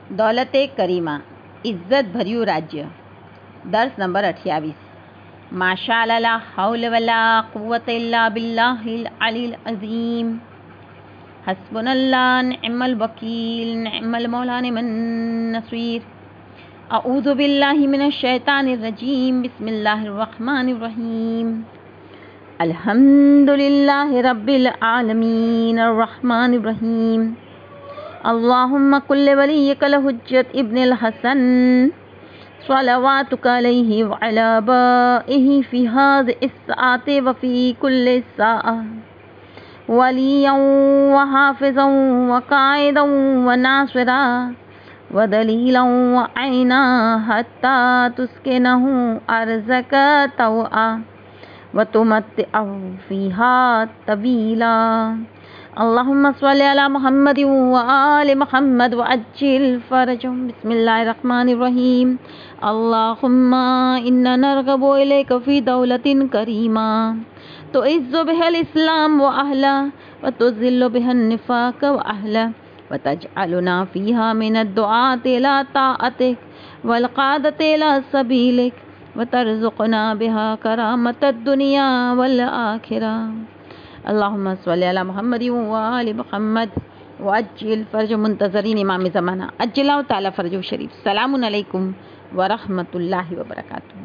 દૌલતે કરીમા ઇજ્જત ભર્યું રાજ્ય દર્સ નંબર 28 માશા લા હૌલ વલા કુવ્વત ઇલ્લા બિલ્લાહિલ અલીલ અઝીમ હસ્બુનલ્લાહ નિઅમલ વકીલ નિઅમલ મૌલા નિમન નસીર અઉઝુ બિલ્લાહિ મિનશ શૈતાનિર રજીમ બિસ્મિલ્લાહિર રહમાનિર રહીમ અલ્હમ્દુલિલ્લાહિ રબ્બિલ આલમીન અર્રહમાનિર રહીમ اللهم كل وليك الحجة ابن الحسن صلواتك عليه وعلى آبائه في هذه الساعة وفي كل ساعة وليا وحافظا وقائدا وناصرا ودليلا وعينا حتى تسكنه أرزك طوعا وتمتعه فيها طويلا اللهم صل على محمد وآل محمد وعجل فرجهم بسم الله الرحمن الرحيم اللهم إنا نرغب إليك في دولة كريمة تعز بها الإسلام وأهله وتذل بها النفاق وأهله وتجعلنا فيها من الدعاة إلى طاعتك والقادة إلى سبيلك وترزقنا بها كرامة الدنيا والآخرة اللهم صل على محمد وآل محمد وأجل فرج منتظرين इमाम ज़माना अज्जलाहु ताला फरजो शरीफ सलामुन अलैकुम વરહમતુલ્લાહિ વબરકાતુહુ।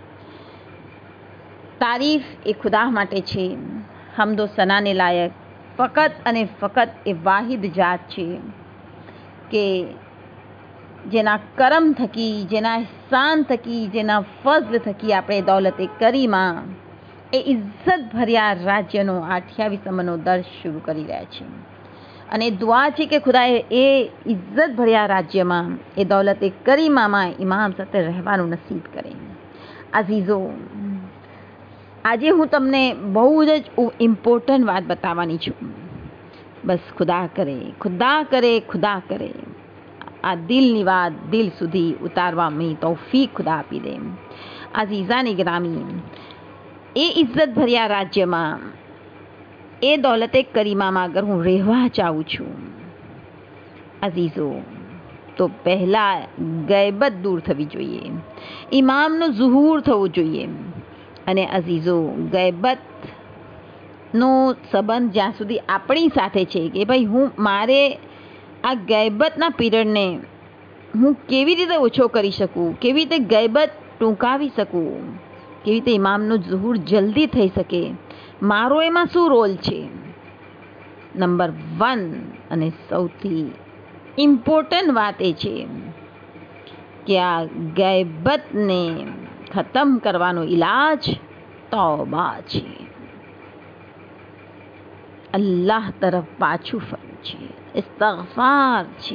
તારીફ એ ખુદા માટે છે, હમદો સનાને લાયક ફકત અને ફકત એ વાહિદ જાત છે કે જેના કરમ થકી, જેના ihsan થકી, જેના ફઝલ થકી આપણે દૌલતે કરીમા એ ઇજ્જત ભર્યા રાજ્યનો 28મો દર્શ શરૂ કરી રહ્યા છે અને દુઆ છે કે ખુદાએ એ ઇજ્જત ભર્યા રાજ્યમાં, એ દૌલતે કરીમામાં ઇમામ સાથે રહેવાનું નસીબ કરે। અઝીઝો, આજે હું તમને બહુ જ ઇમ્પોર્ટન્ટ વાત બતાવવાની છું। બસ ખુદા કરે, ખુદા કરે, ખુદા કરે આ દિલની વાત દિલ સુધી ઉતારવાની તૌફીક ખુદા આપી દે। અઝીઝાની ગ્રામી, એ ઇજ્જત ભર્યા રાજ્યમાં, એ દૌલતે કરીમામાં અગર હું રહેવા ચાહું છું અઝીઝો, તો પહેલાં ગૈબત દૂર થવી જોઈએ, ઇમામનો ઝુહૂર થવું જોઈએ। અને અઝીઝો, ગૈબતનો સંબંધ જ્યાં સુધી આપણી સાથે છે કે ભાઈ મારે આ ગૈબતના પીરિયડને હું કેવી રીતે ઓછો કરી શકું, કેવી રીતે ગૈબત ટૂંકાવી શકું, કેવી રીતે ઇમામનો ઝુહૂર જલ્દી થઈ શકે, મારો એમાં શું રોલ છે। નંબર 1 અને સૌથી ઇમ્પોર્ટન્ટ વાત એ છે કે આ ગૈબતને ખતમ કરવાનો ઇલાજ તૌબા છે, અલ્લાહ તરફ પાછું ફરવું છે, ઇસ્તિગફાર છે,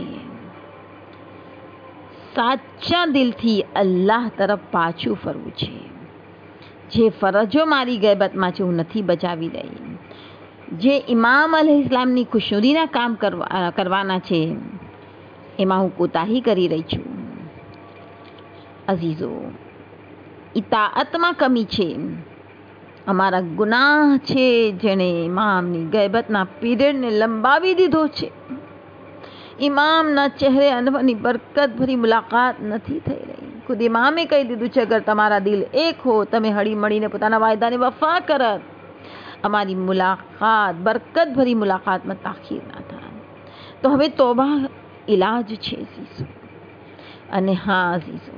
સાચા દિલથી અલ્લાહ તરફ પાછું ફરવું છે। જે ફરજો મારી ગૈબતમાં છે હું નથી બજાવી રહી, જે ઇમામ અલૈહિસ્સલામની ખુશનુદીના કામ કરવાના છે એમાં હું કોતાહી કરી રહી છું। અઝીઝો, ઇતાઅતમાં કમી છે, અમારા ગુનાહ છે જેણે ઇમામની ગૈબતના પીરિયડને લંબાવી દીધો છે। ઇમામના ચહેરે અનવરની બરકત ભરી મુલાકાત નથી થઈ રહી। ખુદ ઇમામે કહી દીધું છે, અગર તમારા દિલ એક હો, તમે હળી મળીને પોતાના વાયદાને વફા કરત, અમારી મુલાકાત, બરકત ભરી મુલાકાતમાં તાખીર ના થાય। તો હવે તોબા ઇલાજ છે અઝીઝો। અને હા અઝીઝો,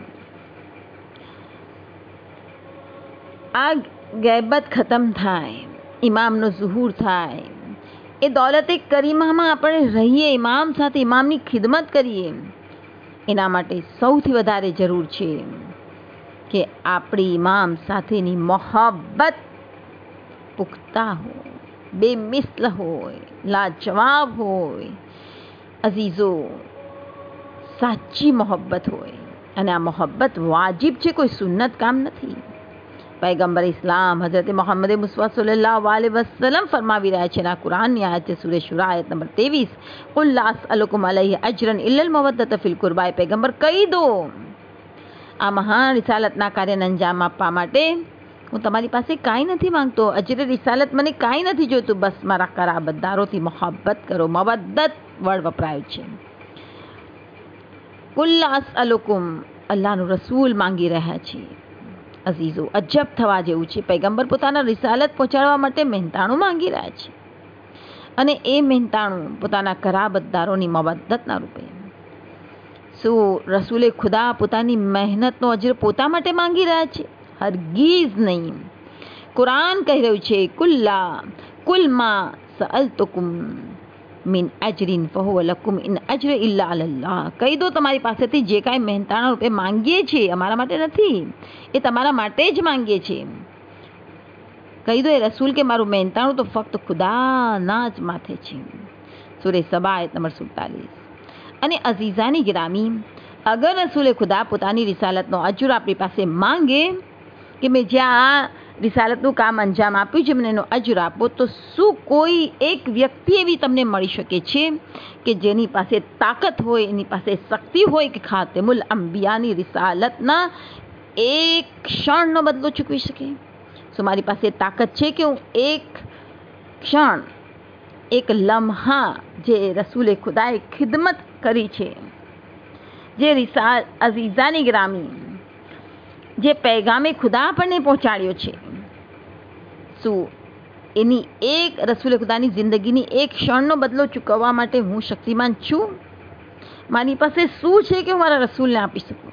આ ગૈબત ખતમ થાય, ઇમામનો ઝુહૂર થાય, એ દૌલતે કરીમામાં આપણે રહીએ, ઇમામ સાથે ઇમામની ખિદમત કરીએ, એના માટે સૌથી વધારે જરૂર છે કે આપણી ઇમામ સાથેની મોહબ્બત પુખ્તા હોય, બેમિસ્લ હોય, લાજવાબ હોય અઝીઝો, સાચી મોહબ્બત હોય। અને આ મોહબ્બત વાજિબ છે, કોઈ સુન્નત કામ નથી। પૈગંબર ઇસ્લામ હઝરત મોહમ્મદ મુસ્તફા સલ્લલ્લાહુ અલૈહિ વસલ્લમ ફરમાવી રહ્યા છે, ના કુરાનની આયત છે સૂરે શુરા આયત નંબર 23, કુલ લા અસઅલુકુમ અલૈહિ અજરન ઇલ્લલ મવદ્દત ફિલ કુરબા। પૈગંબર કહી દો, આ મહાન રિસાલતના કાર્યને અંજામ આપવા માટે હું તમારી પાસે કાંઈ નથી માંગતો, અજરે રિસાલત મને કાંઈ નથી જોઈતું, બસ મારા કરાબતદારોથી મોહબ્બત કરો। મવદ્દત વર્ડ વપરાયો છે। કુલ અસઅલુકુમ, અલ્લાહનું રસૂલ માંગી રહ્યા છે. અઝીઝો, અજબ થવા જેવું છે. પૈગંબર પોતાના રિસાલત પહોંચાડવા માટે મહેનતાણું માંગી રહ્યા છે, અને એ મહેનતાણું પોતાના કરાબતદારોની મવદ્દતના રૂપે. શું રસૂલે ખુદા પોતાની મહેનતનો અજર પોતા માટે માંગી રહ્યા છે? હરગીઝ નહીં. કુરાન કહી રહ્યું છે, કુલ મા સઅલતુકુમ મિન અજરિન ફહુવ લકુમ ઇન અજર ઇલ્લા અલલ્લાહ. કહી દો, તમારી પાસેથી જે કાંઈ મહેનતાણા રૂપે માંગીએ છીએ, અમારા માટે નથી, એ તમારા માટે જ માંગીએ છીએ. કહી દો એ રસૂલ કે મારું મહેનતાણું તો ફક્ત ખુદાના જ માથે છે. સૂરે સબા આયત નંબર 47. અને અઝીઝાની ગિરામી, અગર રસૂલે ખુદા પોતાની રિસાલતનો અજર આપણી પાસે માંગે કે મેં જ્યાં આ રિસાલતનું કામ અંજામ આપ્યું છે મને એનો અજર આપો, તો શું કોઈ એક વ્યક્તિ એવી તમને મળી શકે છે કે જેની પાસે તાકાત હોય, એની પાસે શક્તિ હોય કે ખાતમુલ અંબિયાની રિસાલતના એક ક્ષણનો બદલો ચૂકવી શકે? શું મારી પાસે તાકાત છે કે હું એક ક્ષણ, એક લમ્હા જે રસૂલે ખુદાએ ખિદમત કરી છે, જે અઝીઝાની ગ્રામી, જે પૈગામે ખુદા આપણને પહોંચાડ્યો છે, શું એની એક રસૂલે ખુદાની જિંદગીની એક ક્ષણનો બદલો ચૂકવવા માટે હું શક્તિમાન છું? મારી પાસે શું છે કે હું મારા રસૂલને આપી શકું?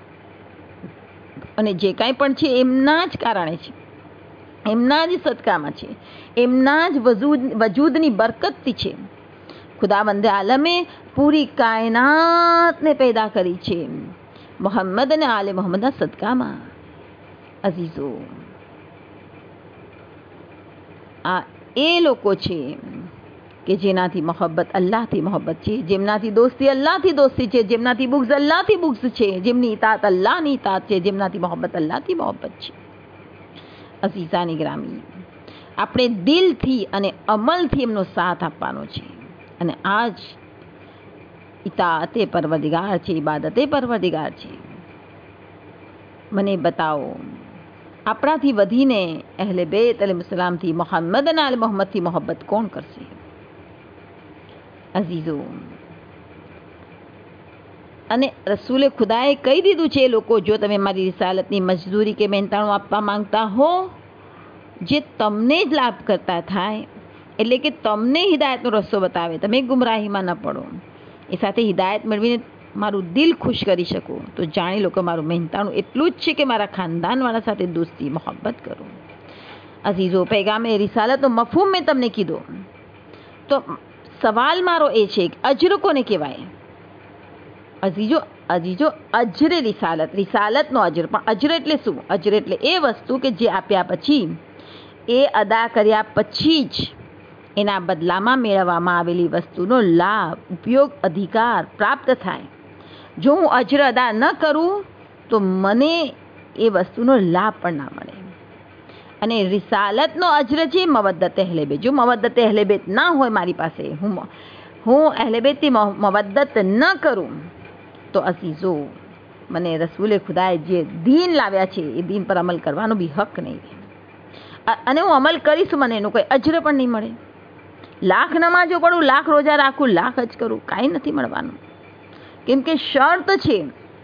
અને જે કાંઈ પણ છે એમના જ કારણે છે, એમના જ સદકામાં છે, એમના જ વજૂદની બરકતથી છે. ખુદાવંદે આલમે પૂરી કાયનાતને પેદા કરી છે મોહમ્મદ અને આલે મોહમ્મદના સદકામાં. અઝીઝો, આ એ લોકો છે કે જેનાથી મોહબ્બત અલ્લાહથી મોહબ્બત છે, જેમનાથી દોસ્તી અલ્લાહથી દોસ્તી છે, જેમનાથી બુગ્ઝ અલ્લાહથી બુગ્ઝ છે, જેમની ઇતાત અલ્લાહની ઇતાત છે, જેમનાથી મોહબ્બત અલ્લાહથી મોહબ્બત છે. અઝીઝાની ગ્રામી, આપણે દિલથી અને અમલથી એમનો સાથ આપવાનો છે. અને આજ ઇતાતે પરવરદિગાર છે, ઇબાદતે પરવરદિગાર છે. મને બતાવો, આપણાથી વધીને અહેલે બેત અલૈહિસ્સલામથી, મોહમ્મદ અને આલે મોહમ્મદથી મોહબ્બત કોણ કરશે? અઝીઝો, અને રસૂલે ખુદાએ કહી દીધું છે, લોકો જો તમે મારી રિસાલતની મજદૂરી કે મહેનતાણું આપવા માંગતા હો જે તમને જ લાભ કરતા થાય, એટલે કે તમને હિદાયતનો રસ્તો બતાવે, તમે ગુમરાહીમાં ન પડો, એ સાથે હિદાયત મેળવીને મારું દિલ ખુશ કરી શકો, તો જાણી લો કે મારું મહેનતાણું એટલું જ છે કે મારા ખાનદાનવાળા સાથે દોસ્તી મોહબ્બત કરો. અઝીઝો, પૈગામે રિસાલતનો મફહૂમ મેં તમને કીધો, તો સવાલ મારો એ છે કે અજર કોને કહેવાય? અજીજો, અજરે રિસાલત, રિસાલતનો અજર. પણ અજર એટલે શું? અજર એટલે એ વસ્તુ કે જે આપ્યા પછી, એ અદા કર્યા પછી જ એના બદલામાં મેળવવામાં આવેલી વસ્તુનો લાભ, ઉપયોગ, અધિકાર પ્રાપ્ત થાય. જો હું અજર અદા ન કરું તો મને એ વસ્તુનો લાભ પણ ના મળે. અને રિસાલતનો અજર છે મવદ્દત અહેલે બેત. જો મવદ્દત અહેલે બેત ના હોય મારી પાસે, હું અહેલે બેતથી મવદ્દત ન કરું, તો અઝીઝો, મને રસૂલે ખુદાએ જે દીન લાવ્યા છે એ દીન પર અમલ કરવાનો બી હક નહીં. અને હું અમલ કરીશું, મને એનું કોઈ અજર પણ નહીં મળે. લાખ નમાજો પડું, લાખ રોજા રાખું, લાખ હજ કરું, કાંઈ નથી મળવાનું. કેમ કે શર્ત છે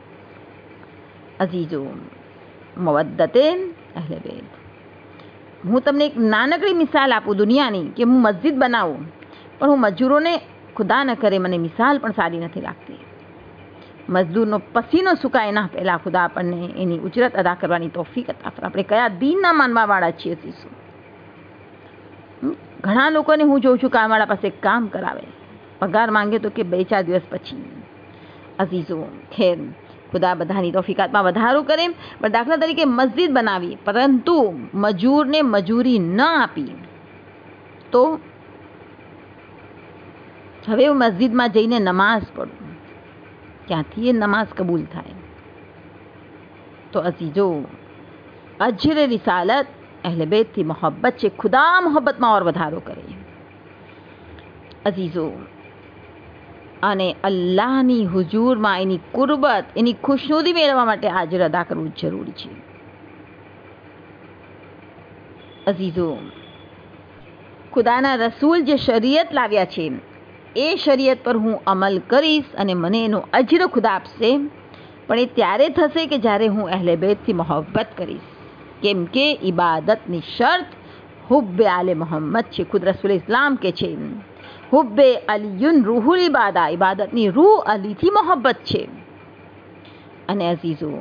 અઝીઝો મવદ્દતે અહેલે બેત. હું તમને એક નાનકડી મિસાલ આપું દુનિયાની, કે હું મસ્જિદ બનાવું પણ હું મજૂરોને ખુદા ન કરે મને મિસાલ પણ સારી નથી લાગતી. મજદૂરનો પસીનો સુકાય ના પહેલાં ખુદા આપણને એની ઉજરત અદા કરવાની તોફીક અતા ફરે. આપણે કયા દીનના માનવાવાળા છીએ? શીશું ઘણા લોકોને હું જોઉં છું કામવાળા પાસે કામ કરાવે, પગાર માંગે તો કે 2-4 દિવસ પછી. અઝીઝો, ખેર ખુદા બધાની તોફીકાતમાં વધારો કરે. પણ દાખલા તરીકે મસ્જિદ બનાવી પરંતુ મજૂરને મજૂરી ન આપી, તો હવે હું મસ્જિદમાં જઈને નમાઝ પઢું, ક્યાંથી એ નમાઝ કબૂલ થાય? તો અઝીઝો, અજર રિસાલત અહેલે બેતથી મોહબ્બત છે. ખુદા મોહબ્બતમાં ઓર વધારો કરે. અઝીઝો, અને અલ્લાહની હુજૂરમાં એની કુરબત, એની ખુશનુદી મેળવવા માટે અજર અદા કરવું જરૂરી છે. અઝીઝો, ખુદાના રસૂલ જે શરીયત લાવ્યા છે એ શરીયત પર હું અમલ કરીશ અને મને એનો અજર ખુદા આપશે, પણ એ ત્યારે થશે કે જ્યારે હું અહેલે બેતથી મોહબ્બત કરીશ. કેમ કે ઇબાદતની શર્ત હુબ્બે આલે મોહમ્મદ છે. ખુદ રસૂલ ઇસ્લામ કે છે હુબ્બે અલીયુન રૂહુલ ઇબાદા, ઇબાદતની રૂહ અલીથી મોહબ્બત છે. અને અઝીઝો,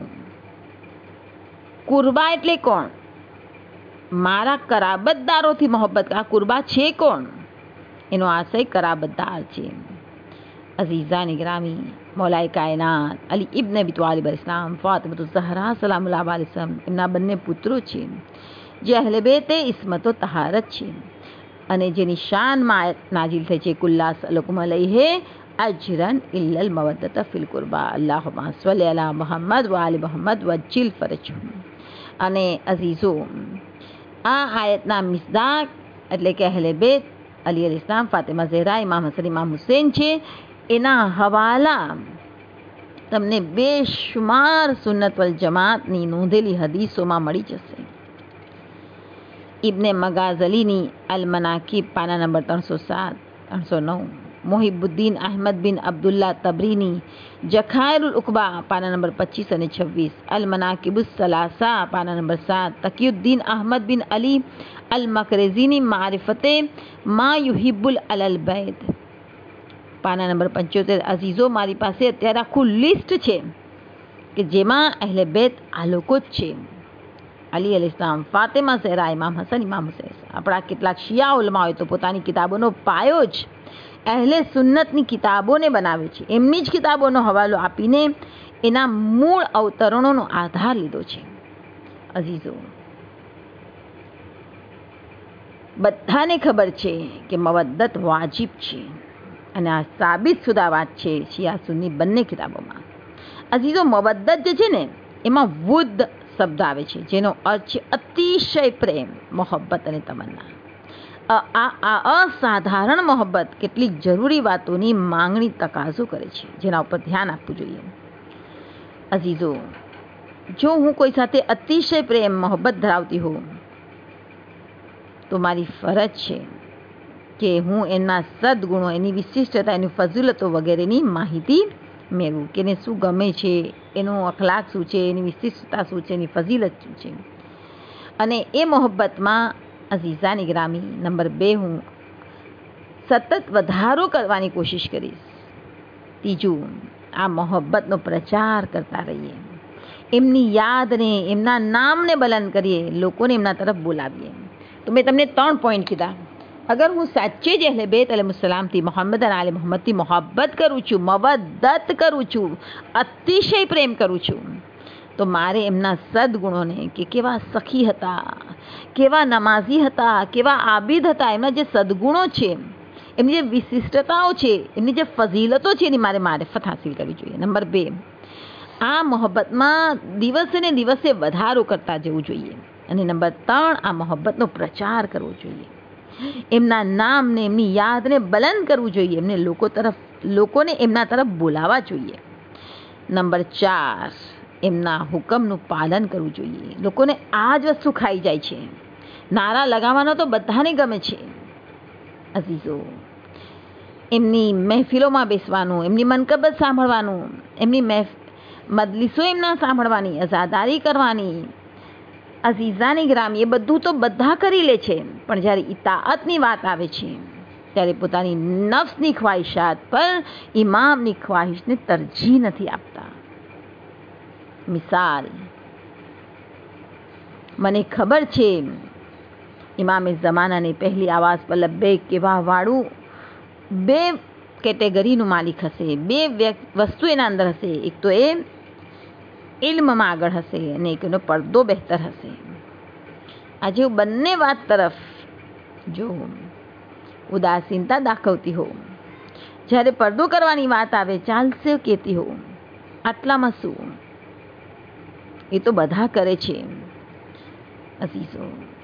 કુરબા એટલે કોણ? મારા કરાબતદારોથી મોહબ્બત. આ કુરબા છે કોણ? એનો આશય કરાબતદાર છે. અઝીઝાની ગ્રામી, મૌલાએ કાયનાત અલી ઇબ્ન અબી તાલિબ અલ-ઇસ્લામ, ફાતિમા ઝહરા સલામુલ્લાહ અલૈહા, એમના બંને પુત્રો છે જે અહલે બેતે ઇસ્મતો તહારત છે અને જેની શાનમાં આયત નાઝિલ થઈ છે કુલ્લા સલકુમ અલૈહે અજરન ઇલ્લલ મવદ્દત ફિલ કુરબા, અલ્લાહુમ્મા સલ્લી અલા મુહમ્મદ વ આલી મુહમ્મદ વજ્જિલ ફરજહુમ. અને અઝીઝો, આ આયતના મિસ્દાક એટલે કે અહલે બેત અલી અલ ઇસ્લામ, ફાતિમા ઝહરા, ઇમામ હસન, ઇમામ હુસૈન છે. એના હવાલા તમને બેશુમાર સુન્નત વલ જમાતની નોંધેલી હદીસોમાં મળી જશે. ઇબ્ને મગાઝલીની અલ મનાકિબ પાના નંબર 307 309, મોહિબુદ્દીન અહમદ બિન અબ્દુલ્લા તબરીની જખાયરુલ ઉકબા પાના નંબર 25 અને 26, અલ મનાકિબુસ સલાસા પાના નંબર 7, તકીયુદ્દીન અહમદ બિન અલી અલ મકરેઝીની મારિફતે મા યુહિબ્બુલ અલલ બૈત પાના નંબર 75. અઝીઝો, મારી પાસે અત્યારે આખું લિસ્ટ છે કે જેમાં અહેલે બેત આ લોકો જ છે: અલી અલ ઇસ્લામ, ફાતિમા ઝહરા, ઇમામ હસન, ઇમામ હુસૈન. આપણા કેટલાક શિયા ઉલમાઓએ તો પોતાની કિતાબોનો પાયો જ અહેલે સુન્નતની કિતાબોને બનાવે છે. એમની જ કિતાબોનો હવાલો આપીને એના મૂળ અવતરણોનો આધાર લીધો છે. અઝીઝો, બધાને ખબર છે કે મવદ્દત વાજિબ છે અને આ સાબિત શુદા વાત છે શિયા સુન્ની બંને કિતાબોમાં. અઝીઝો, મવદ્દત જે છે ને એમાં વુદ શબ્દ આવે છે જેનો અર્થ છે અતિશય પ્રેમ, મોહબ્બત અને તમન્ના. આ અસાધારણ મોહબ્બત કેટલીક જરૂરી વાતોની માંગણી તકાજો કરે છે જેના ઉપર ધ્યાન આપવું જોઈએ. અઝીઝો, જો હું કોઈ સાથે અતિશય પ્રેમ મોહબ્બત ધરાવતી હોઉં તો મારી ફરજ છે કે હું એના સદગુણો, એની વિશિષ્ટતા, એની ફઝીલતો વગેરેની માહિતી મેળવું કે એને શું ગમે છે, એનો અખલાક શું છે, એની વિશિષ્ટતા શું છે, એની ફઝીલત શું છે. અને એ મોહબ્બતમાં અઝીઝાની ગ્રામી નંબર 2, હું સતત વધારો કરવાની કોશિશ કરીશ. ત્રીજું, આ મોહબ્બતનો પ્રચાર કરતા રહીએ, એમની યાદને, એમના નામને બુલંદ કરીએ, લોકોને એમના તરફ બોલાવીએ. તો મેં તમને 3 પોઈન્ટ કીધા. અગર હું સાચે જ અહલે બેત અલૈહિસ્સલામથી, મોહમ્મદ અને આલે મોહમ્મદથી મોહબ્બત કરું છું, મવદ્દત કરું છું, અતિશય પ્રેમ કરું છું, તો મારે એમના સદગુણોને કે કેવા સખી હતા, કેવા નમાઝી હતા, કેવા આબિદ હતા, એમના જે સદગુણો છે, એમની જે વિશિષ્ટતાઓ છે, એમની જે ફઝીલતો છે, એની મારે મારિફત હાસિલ કરવી જોઈએ. નંબર 2, આ મોહબ્બતમાં દિવસે ને દિવસે વધારો કરતા જવું જોઈએ. અને નંબર 3, આ મોહબ્બતનો પ્રચાર કરવો જોઈએ, એમના નામને, એમની યાદને બુલંદ કરવું જોઈએ, લોકોને એમના તરફ બોલાવવા જોઈએ. નંબર 4, એમના હુકમનું પાલન કરવું જોઈએ. લોકોને આ જ વસ્તુ ખાઈ જાય છે. નારા લગાવવાનો તો બધાને ગમે છે. અઝીઝો, એમની મહેફિલોમાં બેસવાનું, એમની મનકબત સાંભળવાનું, એમની મજલિસો એમના સાંભળવાની, અઝાદારી કરવાની. અઝીઝાની ગ્રામી, એ બધું તો બધા કરી લે છે, પણ જ્યારે ઇતાઅતની વાત આવે છે ત્યારે પોતાની નફ્સની ખ્વાહિશાત પર ઇમામની ખ્વાહિશને તરજીહ નથી આપતા. મિસાલ, મને ખબર છે ઇમામે ઝમાનાની પહેલી આવાઝ પર લબ્બૈક કહેવા વાળું 2 કેટેગરીનું માલિક હશે, 2 વસ્તુ એના અંદર હશે. એક તો એ ઇલ્મમાં આગળ હશે અને એક એનો પડદો બહેતર હશે. આજે હું બંને વાત તરફ જો ઉદાસીનતા દાખવતી હોઉં, જ્યારે પડદો કરવાની વાત આવે ચાલશે કહેતી હોઉં, આટલામાં શું, એ તો બધા કરે છે. અઝીઝો,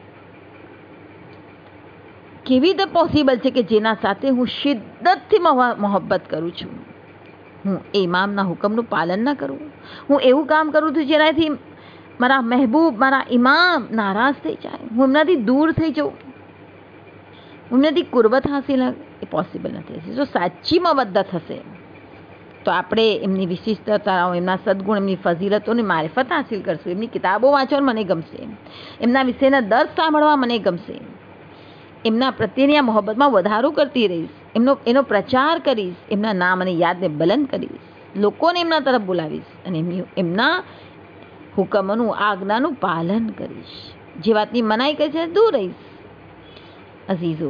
કેવી રીતે પોસિબલ છે કે જેના સાથે હું શિદ્દતથી મોહબ્બત કરું છું, હું એ ઇમામના હુકમનું પાલન ના કરું? હું એવું કામ કરું છું જેનાથી મારા મહેબૂબ, મારા ઇમામ નારાજ થઈ જાય, હું એમનાથી દૂર થઈ જાઉં, હું એમનાથી કુરબત હાસિલ એ પોસિબલ નથી. જો સાચી મવદ્દત હશે તો આપણે એમની વિશિષ્ટતાઓ, એમના સદગુણ, એમની ફઝીલતોની મારિફત હાસિલ કરશું. એમની કિતાબો વાંચવા મને ગમશે, એમના વિશેના દર્દ સાંભળવા મને ગમશે, એમના પ્રત્યેની આ મોહબ્બતમાં વધારો કરતી રહીશ, એનો પ્રચાર કરીશ, એમના નામ અને યાદને બલંદ કરીશ, લોકોને એમના તરફ બોલાવીશ અને એમના હુકમોનું, આજ્ઞાનું પાલન કરીશ. જે વાતની મનાઈ કરી છે દૂર રહીશ. અઝીઝો,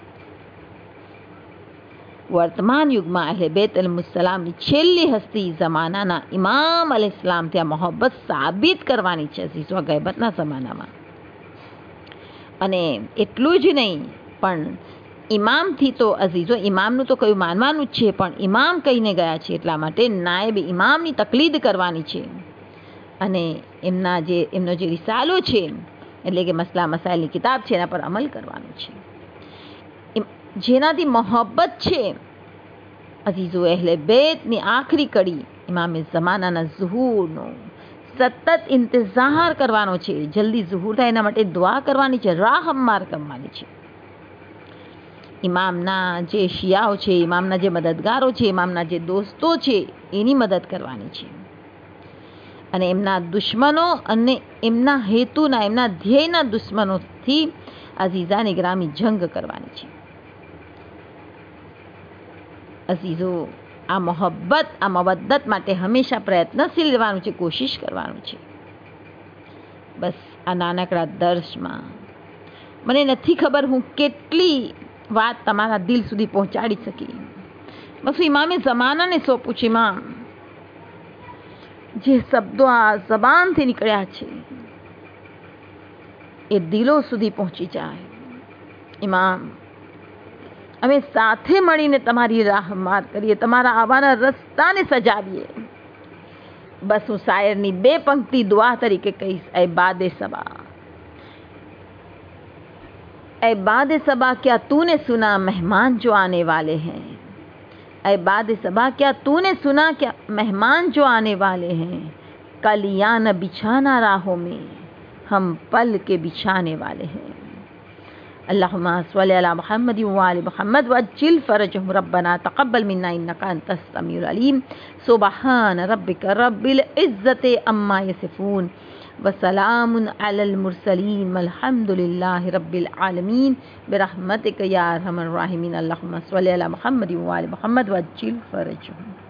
વર્તમાન યુગમાં અહલે બેત અલૈહિસ્સલામની છેલ્લી હસ્તી જમાનાના ઇમામ અલૈહિસ્સલામ ત્યાં મોહબ્બત સાબિત કરવાની છે. અઝીઝો, આ ગૈબતના જમાનામાં. અને એટલું જ નહીં, પણ ઇમામથી તો અઝીઝો, ઇમામનું તો કયું માનવાનું જ છે, પણ ઇમામ કહીને ગયા છે એટલા માટે નાયબ ઇમામની તકલીદ કરવાની છે. અને એમનો જે રિસાલો છે, એટલે કે મસલા મસાઇલની કિતાબ છે, એના પર અમલ કરવાનું છે. જેનાથી મોહબ્બત છે અઝીઝો, અહલે બેતની આખરી કડી ઇમામે ઝમાનાના ઝુહૂરનો સતત ઇંતઝાર કરવાનો છે. જલ્દી ઝુહૂર થાય એના માટે દુઆ કરવાની છે, રાહ હમ્માર કરવાની છે. ઇમામના જે શિયાઓ છે, ઇમામના જે મદદગારો છે, ઇમામના જે દોસ્તો છે, એની મદદ કરવાની છે. અને એમના દુશ્મનો અને એમના હેતુના, એમના ધ્યેયના દુશ્મનોથી અઝીઝાની ગ્રામી જંગ કરવાની છે. અઝીઝો, આ મોહબ્બત, આ મવદ્દત માટે હંમેશા પ્રયત્નશીલ રહેવાનું છે, કોશિશ કરવાનું છે. બસ આ નાનકડા દર્શમાં મને નથી ખબર હું કેટલી વાત તમારા દિલ સુધી પહોંચાડી શકી. બસ હું ઇમામે ઝમાનાને સોંપું છું. ઇમામ, જે શબ્દો આ જબાનથી નીકળ્યા છે એ દિલો સુધી પહોંચી જાય. ઇમામ, અમે સાથે મળીને તમારી રાહ હમ્માર કરીએ, તમારા આવવાના રસ્તાને સજાવીએ. બસ હું શાયરની 2 પંક્તિ દુઆ તરીકે કહીશ. ऐ बाद सबा, ऐ बाद सबा, क्या तूने सुना मेहमान जो आने वाले हैं. ऐ बाद सबा, क्या तूने सुना क्या मेहमान जो आने वाले हैं. कल या न बिछाना राहों में, हम पल के बिछाने वाले हैं. अल्लाहुम्मा सल्लि अला मुहम्मद व आलि मुहम्मद वअज्जिल फरजहुम रब्बना तक़ब्बल मिन्ना इन्नका अंतस समीउल अलीम. सुब्हान रब्बिका रब्बिल इज़्ज़ति अम्मा यसिफून व सलामुन अलल मुरसलीन वल्हम्दुलिल्लाहि रब्बिल आलमीन बिरहमतिका या अरहमर राहिमीन. अल्लाहुम्मा सल्लि अला मुहम्मद व आलि मुहम्मद वअज्जिल फरजहुम.